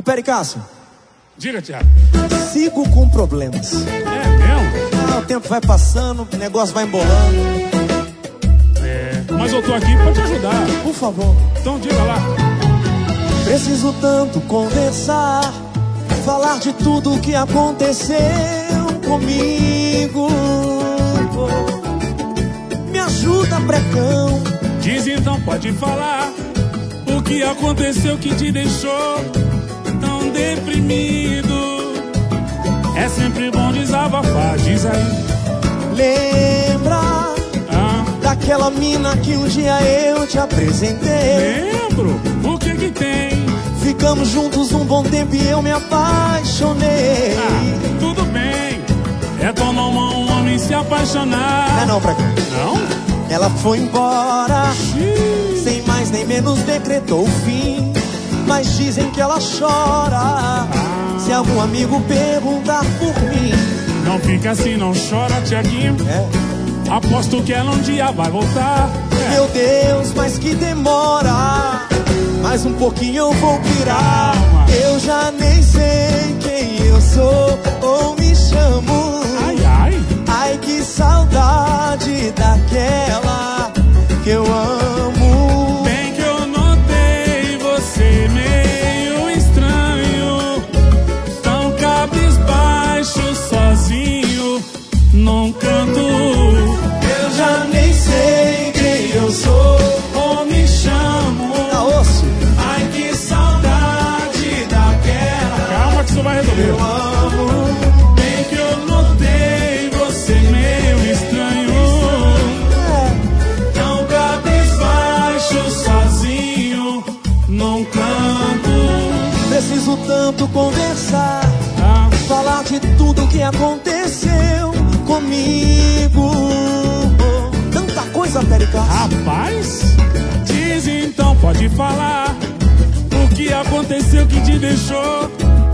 Ô Pericácio, diga, Thiago. sigo com problemas. É mesmo? O tempo vai passando, o negócio vai embolando. Mas eu tô aqui pra te ajudar. Por favor. Então diga lá. Preciso tanto conversar, falar de tudo o que aconteceu comigo. Me ajuda, precão. Diz então, pode falar. O que aconteceu que te deixou tão deprimido? É sempre bom desabafar, diz aí. Lembra daquela mina que um dia eu te apresentei? Lembro, o que que tem? Ficamos juntos um bom tempo e eu me apaixonei. Tudo bem, é tão normal um homem se apaixonar. Não, precão. Não? Ela foi embora, sem mais nem menos decretou o fim. Mas dizem que ela chora se algum amigo perguntar por mim. Não fica assim, não chora, Tiaguinho. Aposto que ela um dia vai voltar. Meu Deus, mas que demora. Mais um pouquinho eu vou pirar. Eu já nem sei quem eu sou ou me chamo. Ai, ai. Ai, que saudade daquela que eu amo. Bem que eu notei você meio estranho, tão cabisbaixo, sozinho, num canto. Eu já nem sei quem eu sou ou me chamo. Ai, que saudade daquela. Calma que isso vai resolver. Eu amo. Bem que eu notei você meio estranho, tão cabisbaixo, sozinho, num canto. Preciso tanto conversar, falar de tudo que aconteceu comigo. Tanta coisa, Pericácio. Rapaz, diz então, pode falar. O que aconteceu que te deixou?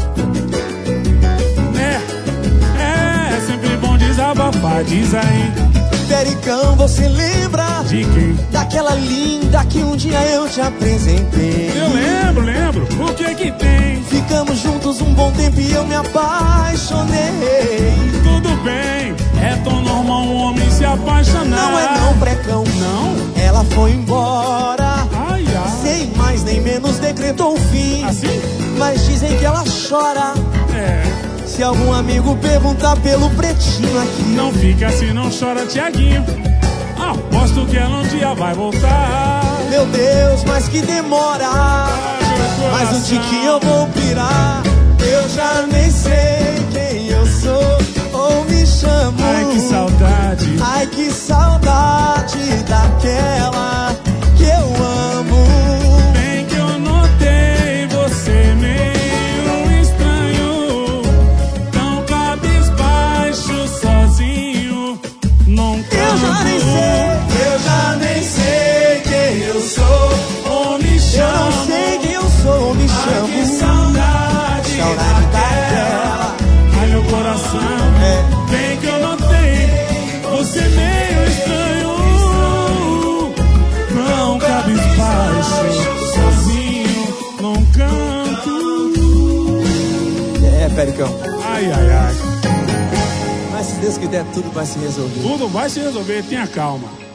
É sempre bom desabafar, diz aí. Pericão, você lembra de quem? Daquela linda que um dia eu te apresentei. Eu lembro. O que que tem? Ficamos juntos um bom tempo e eu me apaixonei. Tudo bem, é tão normal um homem se apaixonar. Não é não, precão. Não? Ela foi embora, ai, ai. Sem mais nem menos decretou o fim. Assim? Mas dizem que ela chora se algum amigo perguntar pelo pretinho aqui. Não fica assim, não chora, Tiaguinho. Aposto que ela um dia vai voltar. Meu Deus, mas que demora. Mais um tiquinho eu vou pirar. Eu já nem sei quem eu sou ou me chamo. Ai, que saudade. Ai, que saudade daquela que eu amo. Bem que eu notei você meio estranho, tão cabisbaixo, sozinho, num canto. Eu já nem sei quem eu sou ou me chamo. Eu não sei quem eu sou ou me chamo. Ai, que saudade daquela. Ai, meu coração. Bem que eu notei você meio estranho, não cabisbaixo, sozinho, num canto. Pericão. Ai, ai, ai. Mas se Deus quiser, tudo vai se resolver. Tudo vai se resolver, tenha calma.